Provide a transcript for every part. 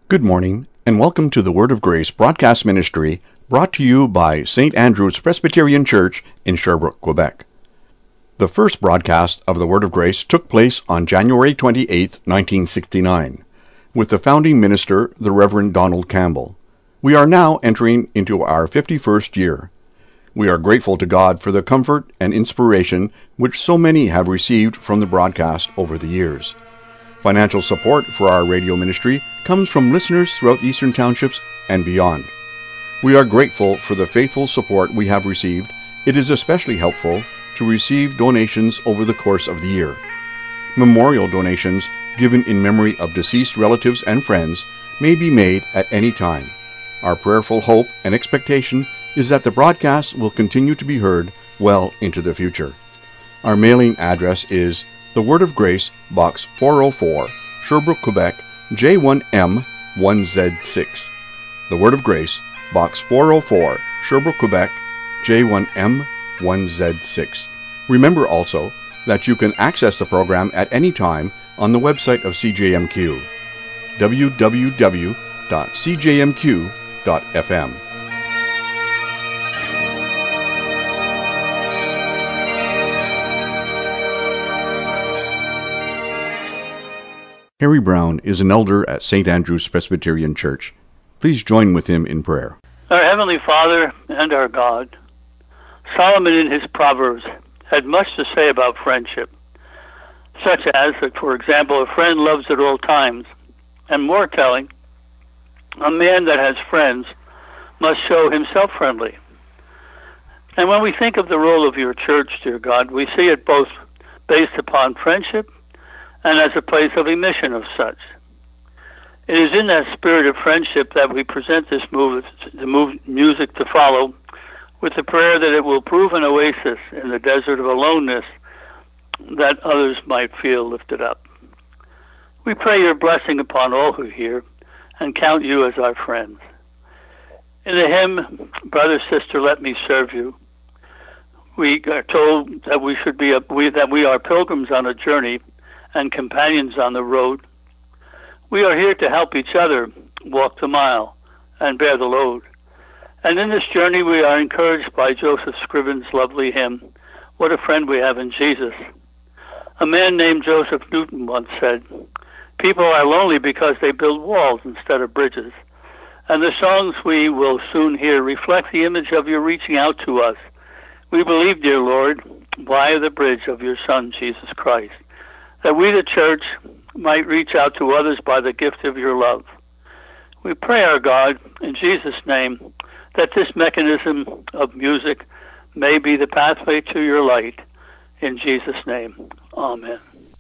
Good morning, and welcome to the Word of Grace broadcast ministry brought to you by St. Andrew's Presbyterian Church in Sherbrooke, Quebec. The first broadcast of the Word of Grace took place on January 28, 1969, with the founding minister, the Reverend Donald Campbell. We are now entering into our 51st year. We are grateful to God for the comfort and inspiration which so many have received from the broadcast over the years. Financial support for our radio ministry comes from listeners throughout Eastern Townships and beyond. We are grateful for the faithful support we have received. It is especially helpful to receive donations over the course of the year. Memorial donations given in memory of deceased relatives and friends may be made at any time. Our prayerful hope and expectation is that the broadcast will continue to be heard well into the future. Our mailing address is The Word of Grace, Box 404, Sherbrooke, Quebec, J1M1Z6. The Word of Grace, Box 404, Sherbrooke, Quebec, J1M1Z6. Remember also that you can access the program at any time on the website of CJMQ, www.cjmq.fm. Harry Brown is an elder at St. Andrew's Presbyterian Church. Please join with him in prayer. Our Heavenly Father and our God, Solomon in his Proverbs had much to say about friendship, such as that, for example, a friend loves at all times, and more telling, a man that has friends must show himself friendly. And when we think of the role of your church, dear God, we see it both based upon friendship and as a place of emission of such. It is in that spirit of friendship that we present this music to follow, with the prayer that it will prove an oasis in the desert of aloneness, that others might feel lifted up. We pray your blessing upon all who hear, and count you as our friends. In the hymn, Brother, Sister, Let Me Serve You, we are told that we are pilgrims on a journey and companions on the road. We are here to help each other walk the mile and bear the load. And in this journey we are encouraged by Joseph Scriven's lovely hymn, What a Friend We Have in Jesus. A man named Joseph Newton once said, people are lonely because they build walls instead of bridges. And the songs we will soon hear reflect the image of your reaching out to us. We believe, dear Lord, via the bridge of your Son, Jesus Christ, that we, the church, might reach out to others by the gift of your love. We pray, our God, in Jesus' name, that this mechanism of music may be the pathway to your light. In Jesus' name, amen.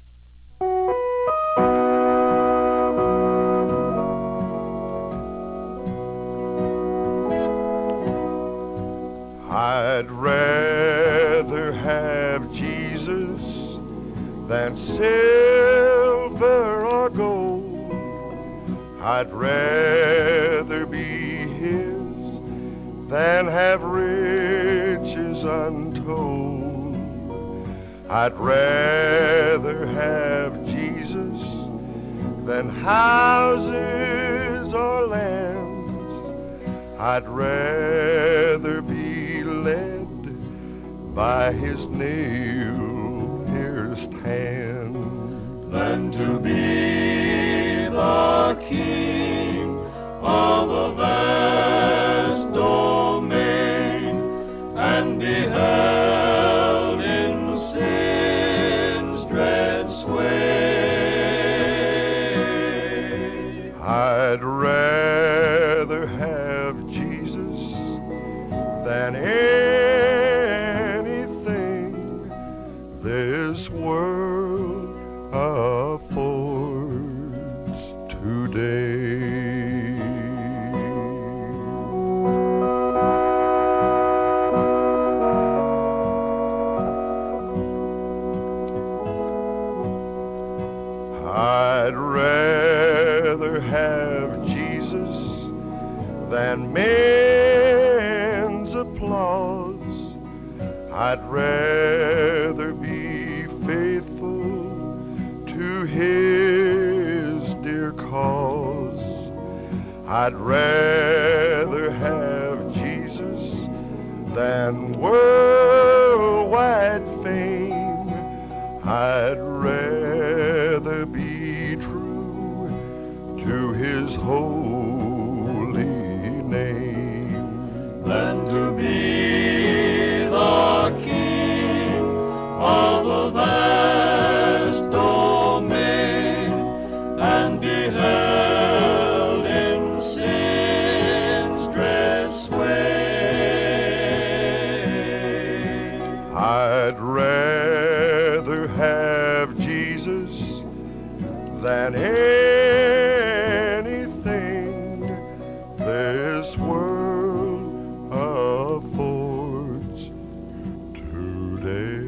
I'd rather have Jesus than silver or gold. I'd rather be his than have riches untold. I'd rather have Jesus than houses or lands. I'd rather be led by his nail-pierced hand than to be the king of a vast domain and be held in sin's dread sway. I'd rather have Jesus than anything this world affords today. I'd rather have Jesus than men's applause. I'd rather be faithful 'to his dear cause. I'd rather have Jesus than silver or gold. I'd rather be led by his nail-pierced hand than to be held in sin's dread sway. I'd rather have Jesus than anything this world affords today. I'd rather have Jesus than men's applause. I'd rather be faithful to his dear cause. I'd rather have Jesus than worldwide fame. I'd rather be true to his holy name than to be the king of a vast domain and be held in sin's dread sway. I'd rather have Jesus than anything this world affords today.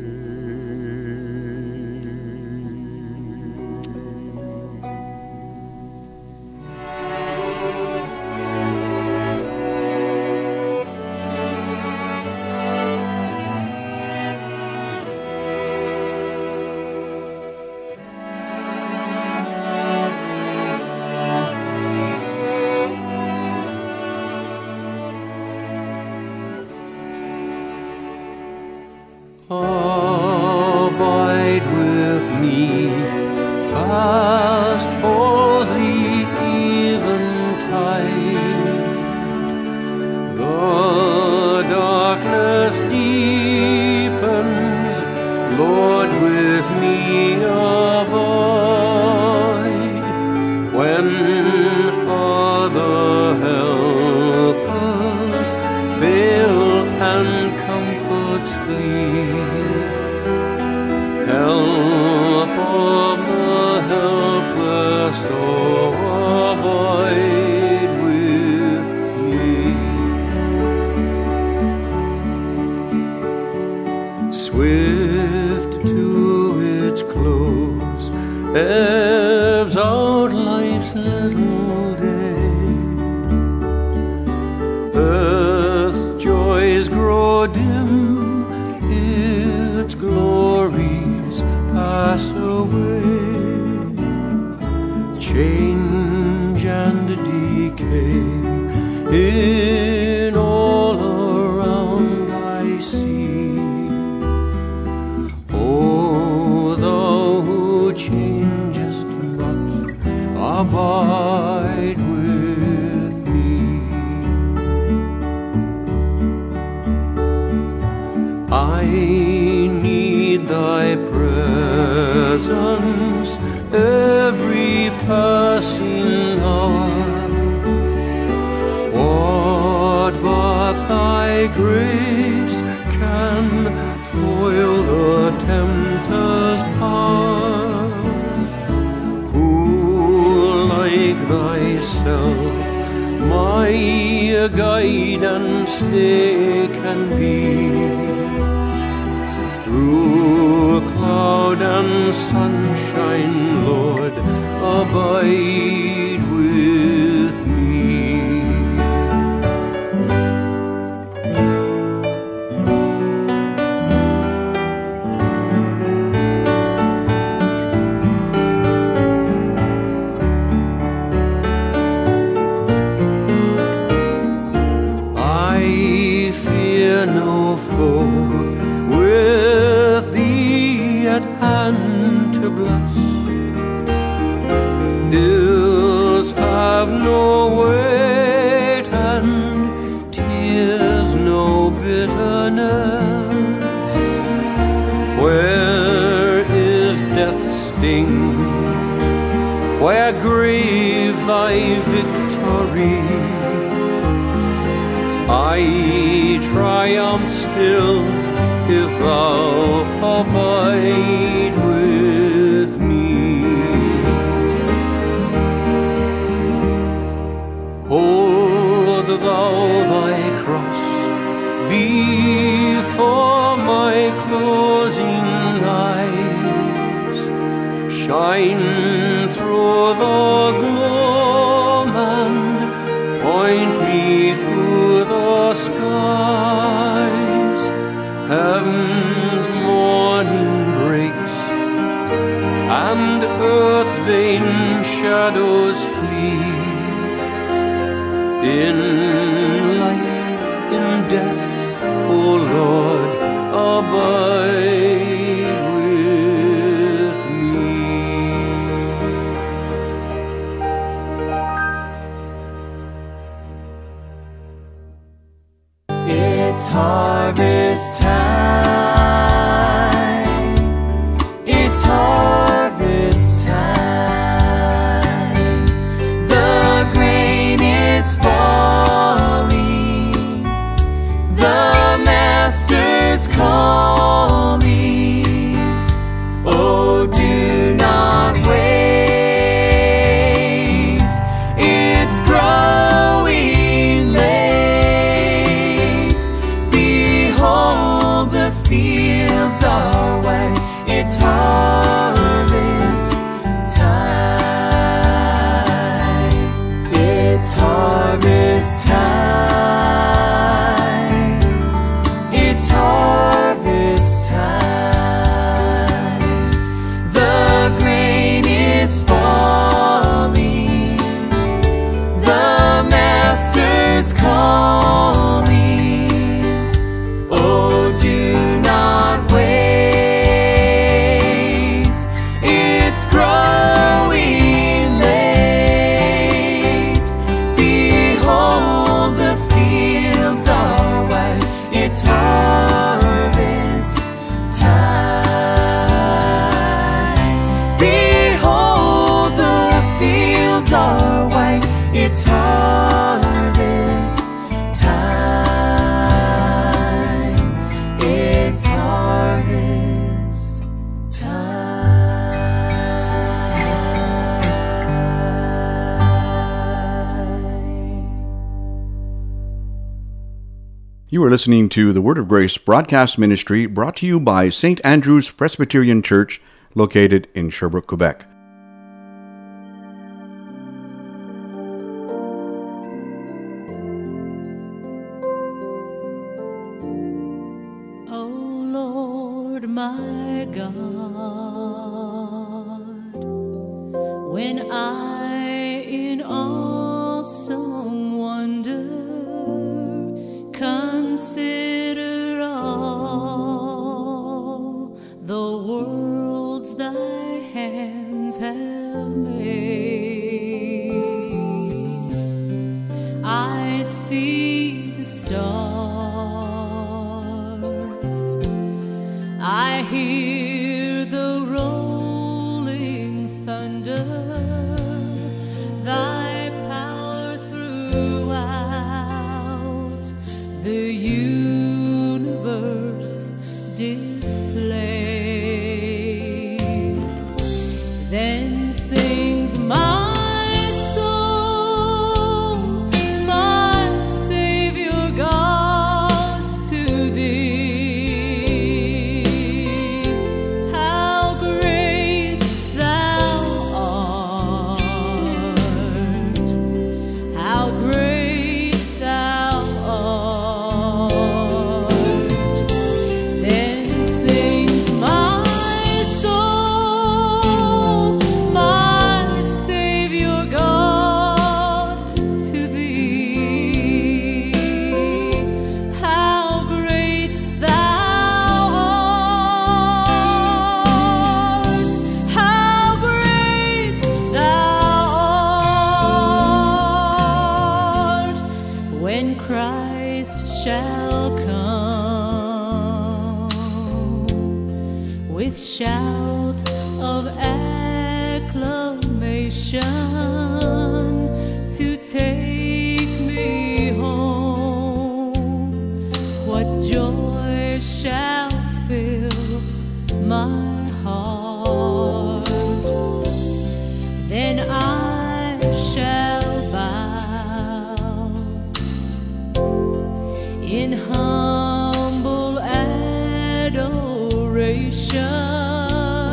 Abide with me, fast falls the eventide. The darkness deepens, Lord, with me abide. When other helpers fail and comforts flee, help of the helpless, oh, abide with me. Swift to its close ebbs out life's little day. Earth's joys grow dim, its glories pass away. Change and decay in all around I see. O thou who changest not, abide with me. I need thy presence every passing hour. What but thy grace can foil the tempter's power? Who like thyself my guide and stay can be? Through cloud and sunshine, Lord, abide with me. I fear no foe, with thee at hand to bless. Ills have no weight and tears no bitterness. Where is death's sting? Where grave thy victory? I triumph still if thou abide with me. Hold thou thy cross before my closing eyes, shine through the gloom and point me to the skies. Heaven's morning breaks and earth's vain shadows flee. in life, in death, O Lord, abide with me. It's harvest time. It's harvest time. The grain is falling. The Master's calling. Oh, do not wait. It's growing late. Behold, the fields are white. It's harvest time. It's harvest time. It's harvest time. The grain is falling. The Master's calling. Oh, do not wait. It's growing late. Behold, the fields are white. It's harvest time. Behold, the fields are white. It's harvest time. It's harvest time. You are listening to the Word of Grace broadcast ministry brought to you by St. Andrew's Presbyterian Church, located in Sherbrooke, Quebec. O Lord my God, when I in awesome wonder consider all the worlds thy hands have made, I see the stars, I hear the rolling thunder, thy power throughout the universe displayed. Then sings my soul, my Savior God, to thee. How great thou art! How great thou art! Then sings my soul, my Savior God, to thee. How great thou art! How great thou art! When Christ shall come with shout of acclamation to take me home, what joy shall fill my heart? Then I shall bow in humble adoration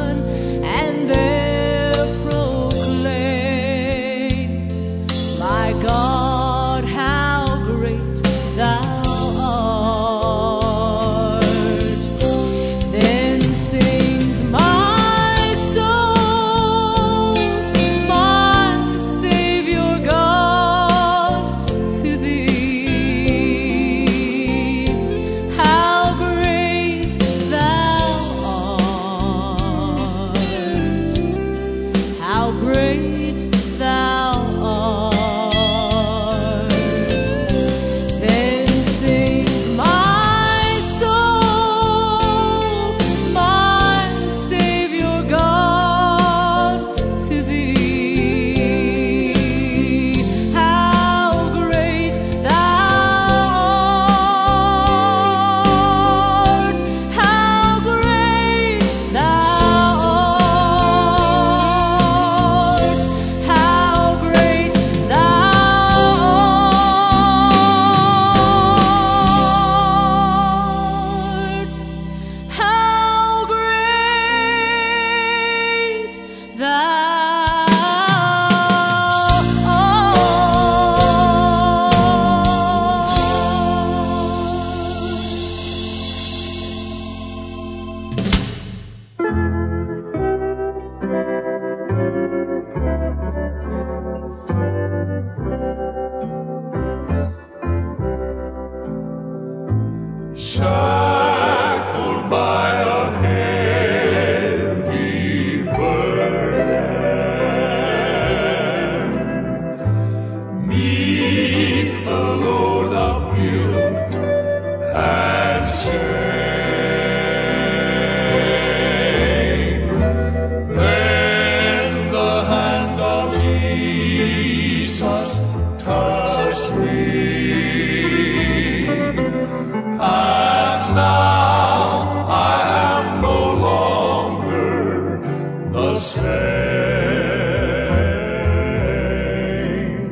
beneath the load of guilt and shame. Then the hand of Jesus touched me, and now I am no longer the same.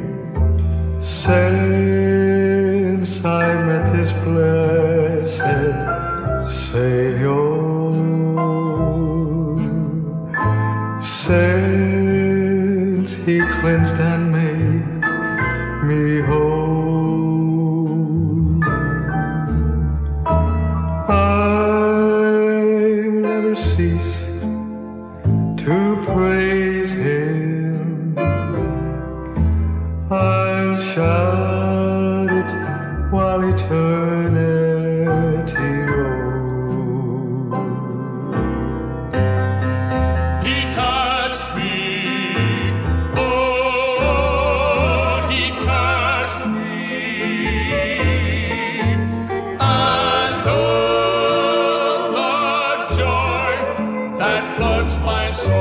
Since I met this blessed Savior, since He cleansed and made me whole, I'll never cease to praise Him. I'll shout it while eternity rolls. He touched me, oh, He touched me, and oh, the joy that floods my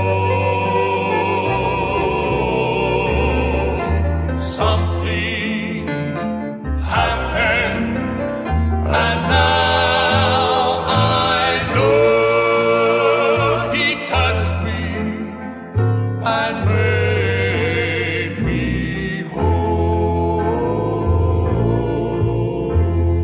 soul. Something happened, and now I know He touched me and made me whole.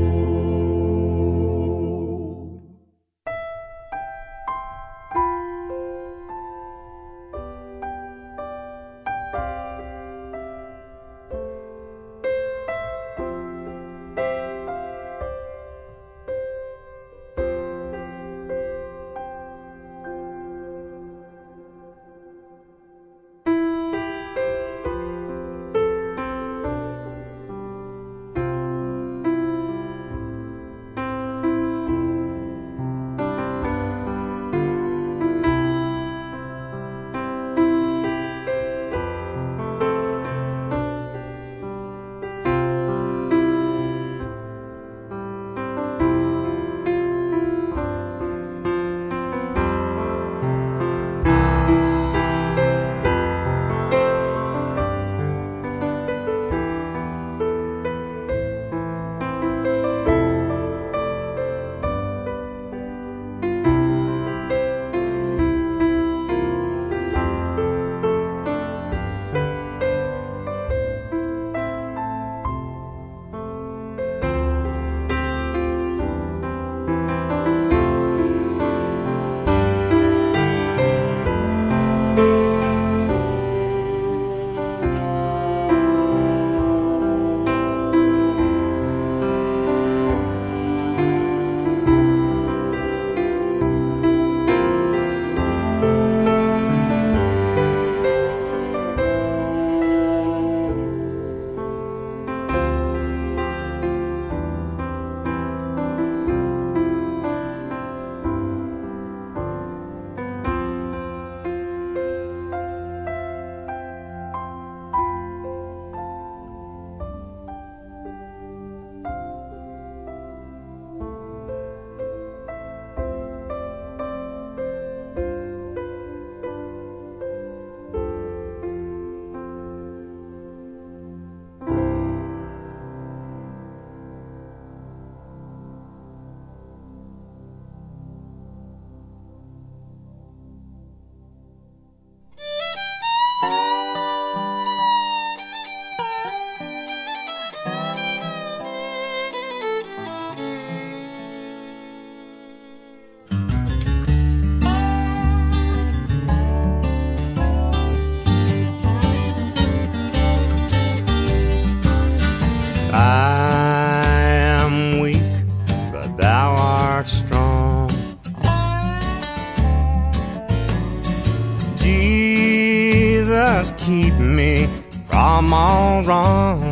just keep me from all wrong.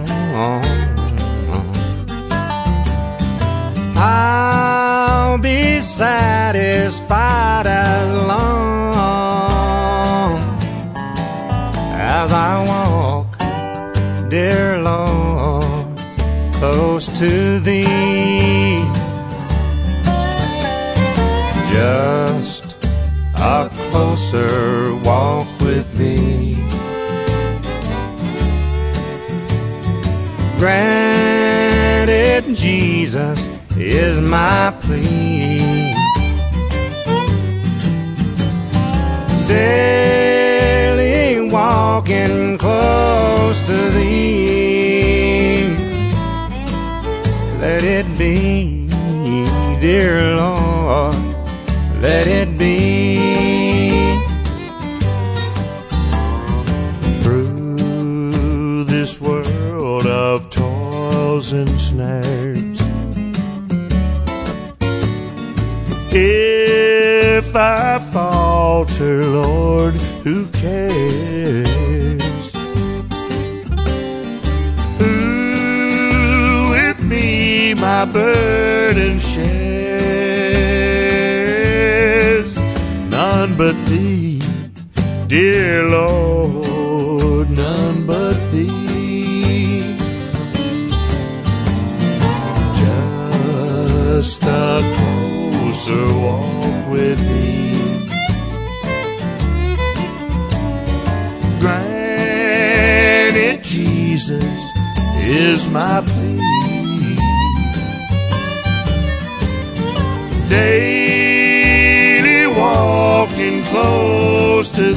I'll be satisfied as long as I walk, dear dear Lord, close to Thee. Just a closer walk with Thee. Granted, Jesus is my plea. Daily walking close to Thee. Let it be, dear Lord, let it be. Through this world of toils and snares, if I falter, Lord, who cares? Who with me my burden shares? None but Thee, dear Lord, none but Thee. Just a closer walk with Thee. Granted, Jesus is my plea. Daily walking close to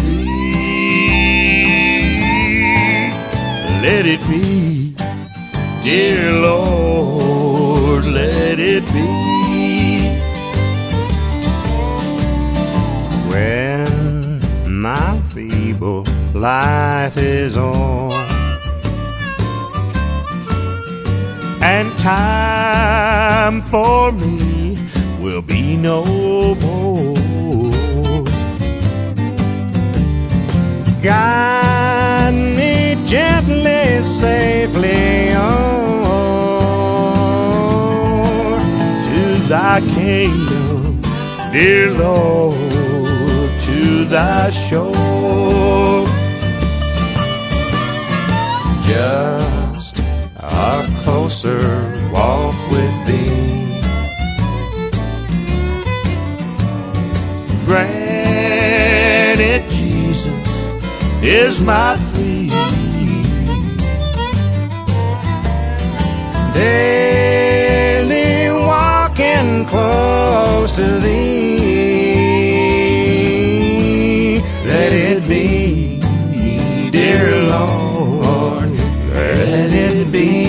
Thee. Let it be, dear Lord, let it be. When my feeble life is o'er and time for me will be no more, guide me gently, safely on to Thy kingdom, dear Lord, to Thy shore. Just a closer walk with Thee. Granted, Jesus is my plea. Daily walking close to Thee. Let it be, dear Lord, let it be.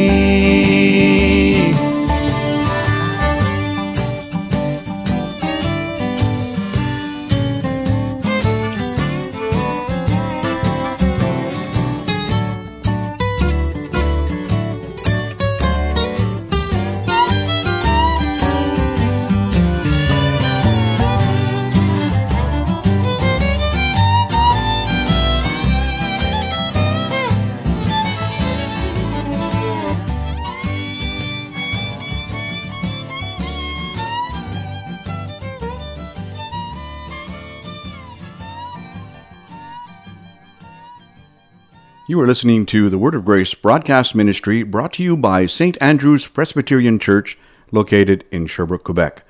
You are listening to the Word of Grace broadcast ministry brought to you by St. Andrew's Presbyterian Church, located in Sherbrooke, Quebec.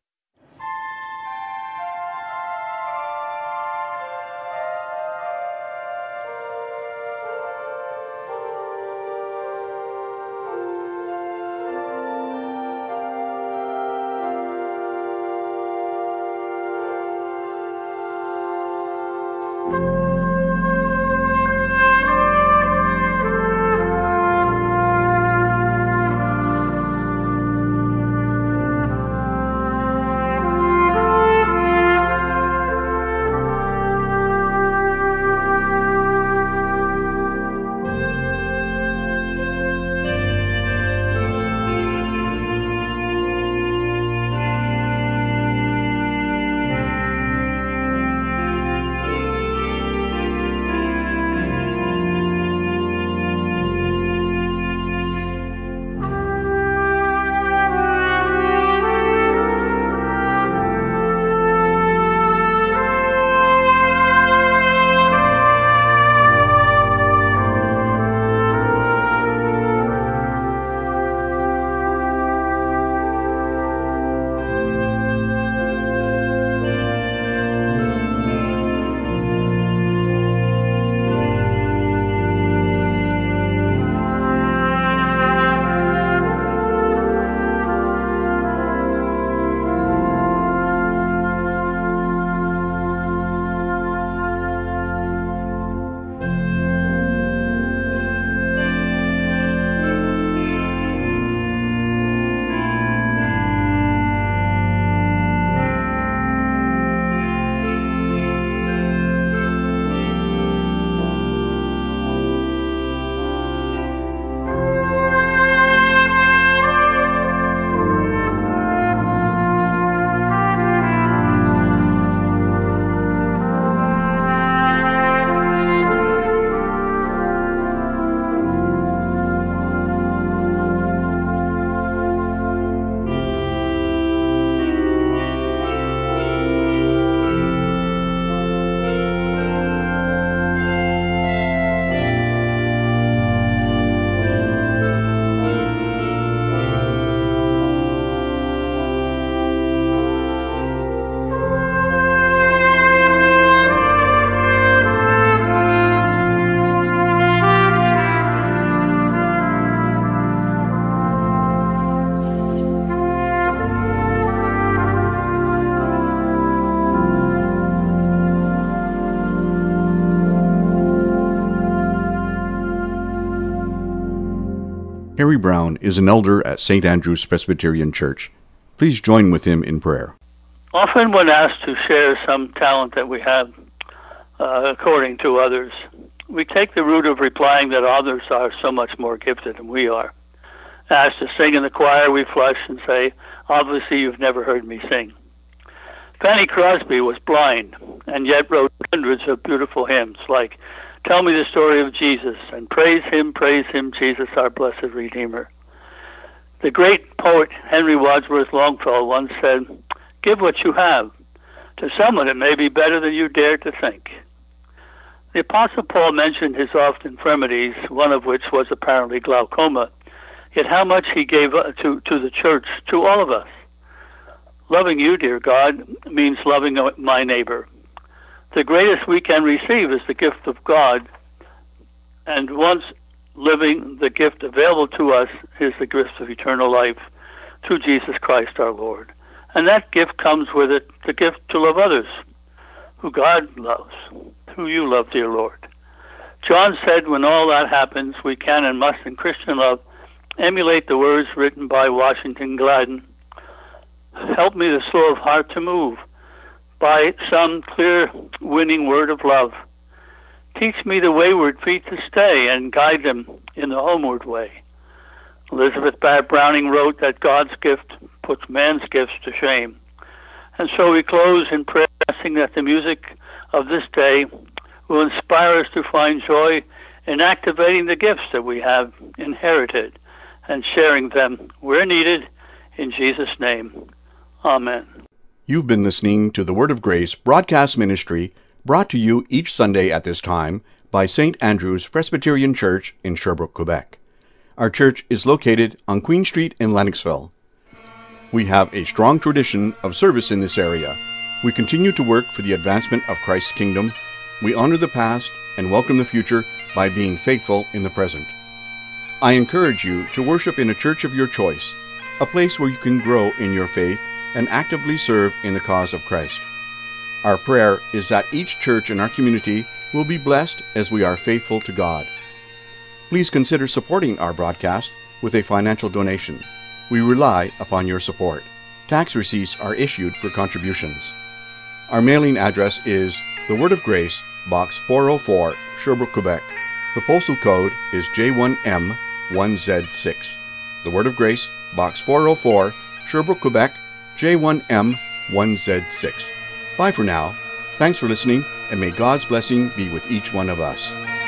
Harry Brown is an elder at St. Andrew's Presbyterian Church. Please join with him in prayer. Often when asked to share some talent that we have according to others, we take the route of replying that others are so much more gifted than we are. Asked to sing in the choir, we flush and say, obviously you've never heard me sing. Fanny Crosby was blind and yet wrote hundreds of beautiful hymns like Tell Me the Story of Jesus and Praise Him, Jesus, our blessed Redeemer. The great poet Henry Wadsworth Longfellow once said, give what you have. To someone it may be better than you dare to think. The Apostle Paul mentioned his oft infirmities, one of which was apparently glaucoma, yet how much he gave to the church, to all of us. Loving you, dear God, means loving my neighbor. The greatest we can receive is the gift of God, and once living, the gift available to us is the gift of eternal life through Jesus Christ our Lord. And that gift comes with it, the gift to love others, who God loves, who you love, dear Lord. John said when all that happens, we can and must in Christian love emulate the words written by Washington Gladden. Help me the slow of heart to move by some clear winning word of love. Teach me the wayward feet to stay and guide them in the homeward way. Elizabeth Barrett Browning wrote that God's gift puts man's gifts to shame. And so we close in prayer, asking that the music of this day will inspire us to find joy in activating the gifts that we have inherited and sharing them where needed. In Jesus' name, amen. You've been listening to the Word of Grace broadcast ministry brought to you each Sunday at this time by St. Andrew's Presbyterian Church in Sherbrooke, Quebec. Our church is located on Queen Street in Lennoxville. We have a strong tradition of service in this area. We continue to work for the advancement of Christ's kingdom. We honor the past and welcome the future by being faithful in the present. I encourage you to worship in a church of your choice, a place where you can grow in your faith and actively serve in the cause of Christ. Our prayer is that each church in our community will be blessed as we are faithful to God. Please consider supporting our broadcast with a financial donation. We rely upon your support. Tax receipts are issued for contributions. Our mailing address is The Word of Grace, Box 404, Sherbrooke, Quebec. The postal code is J1M1Z6. The Word of Grace, Box 404, Sherbrooke, Quebec, J1M1Z6. Bye for now. Thanks for listening, and may God's blessing be with each one of us.